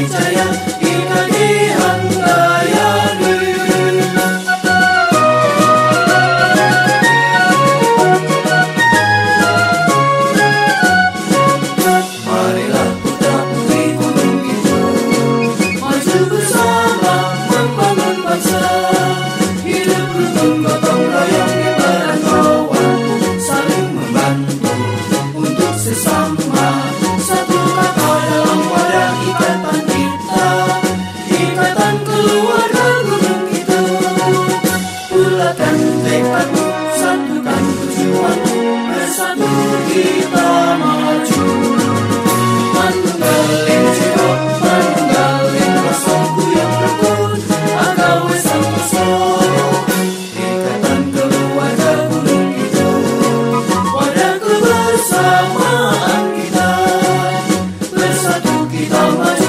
jaya ikadi handayani. Marilah putra putri gunung itu maju bersama membangun bangsa. Hidup rukun gotong royong di perantauan, saling membantu untuk sesama. Satu kata dalam wadah ikatan kita, ikatan keluarga gunung itu. Bulatkan tekadmu, satukan tujuanmu, bersatu kita maju. Manunggaling jiwa, manunggaling rasaku yang rukun, agawe santoso. Ikatan keluarga gunung itu, wadah kebersamaan kita, bersatu kita maju.